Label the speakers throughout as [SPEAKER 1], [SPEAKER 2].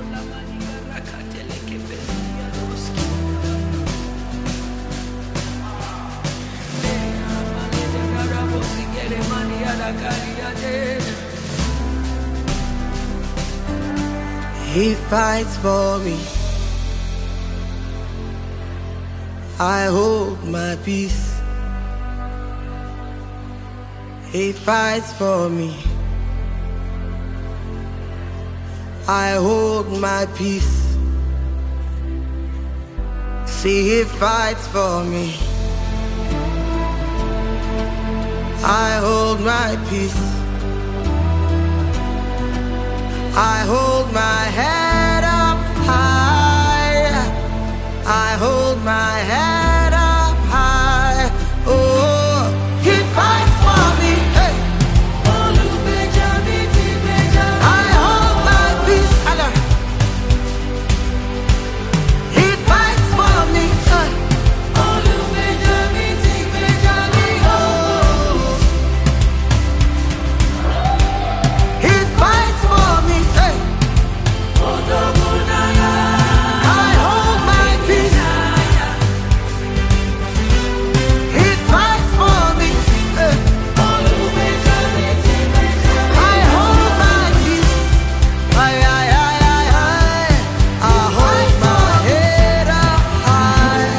[SPEAKER 1] He fights for me. I hold my peace. He fights for me. I hold my peace. See, he fights for me. I hold my peace. I hold my head up high. I hold my head up high. Oh, he fights for me. Hey. I hold my peace. He fights for me. He fights for me. Hey. I hold my peace. He fights for me. Hey. I hold my peace. I hold my head up high.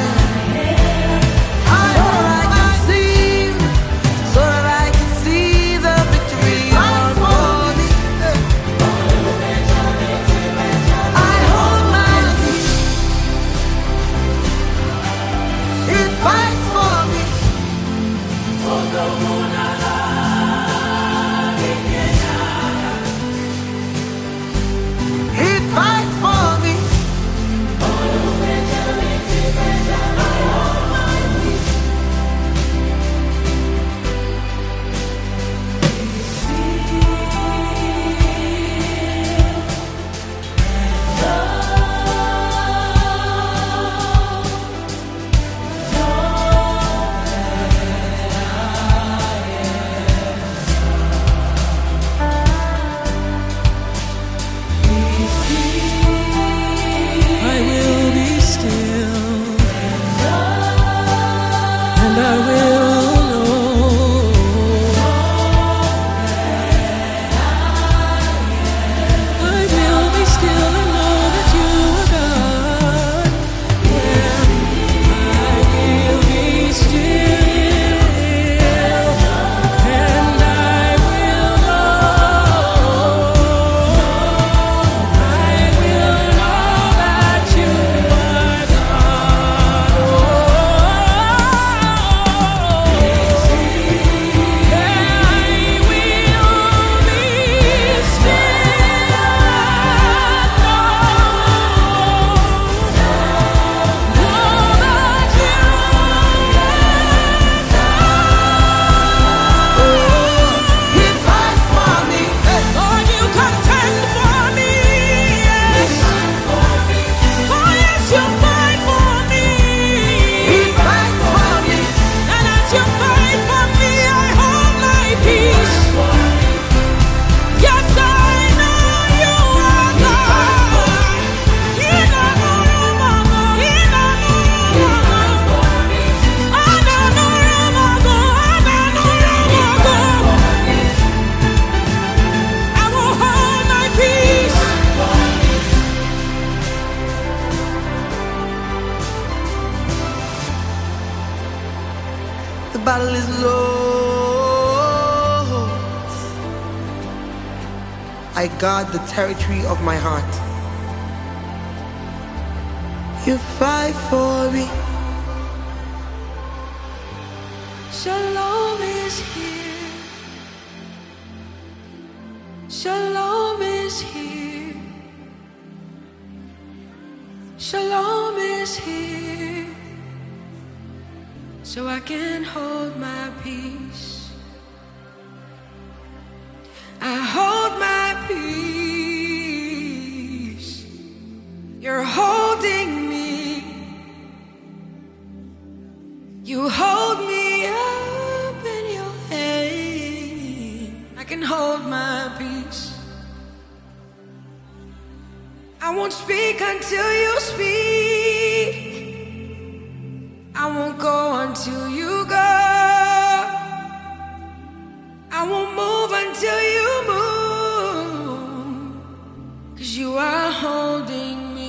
[SPEAKER 1] I hold I can see, so that I can see the victory on for me. I hold my peace. He fights for me. He fights for me.
[SPEAKER 2] I will be still, and I will know. I will be still and know that you are God. I will be still, and I will know. I will know that you are God.
[SPEAKER 1] He fights for me. Hey.
[SPEAKER 2] Lord, you contend for me. Yes. Oh, yes, you fight for me.
[SPEAKER 1] He fights for me.
[SPEAKER 2] And as you fight for me, I hold my peace. Yes, I know you are God. I will hold my peace.
[SPEAKER 1] The battle is Lord's. I guard the territory of my heart. You fight for me.
[SPEAKER 2] Shalom is here. Shalom is here. Shalom is here. So I can hold my peace. I hold my peace. You're holding me. You hold me up in your hand. I can hold my peace. I won't speak until you speak. I won't go until you go. I won't move until you move. 'Cause you are holding me.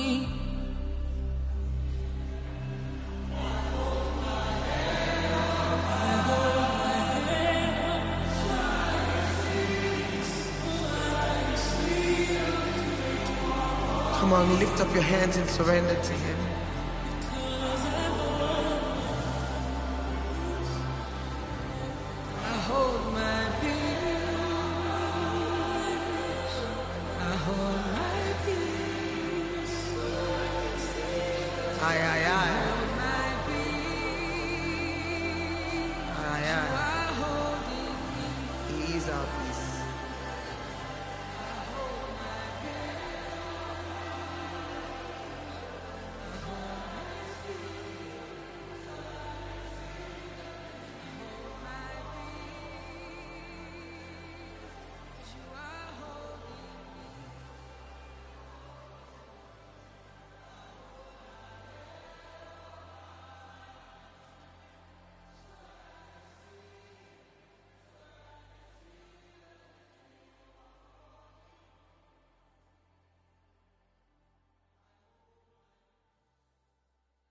[SPEAKER 1] Come on, lift up your hands and surrender to Him.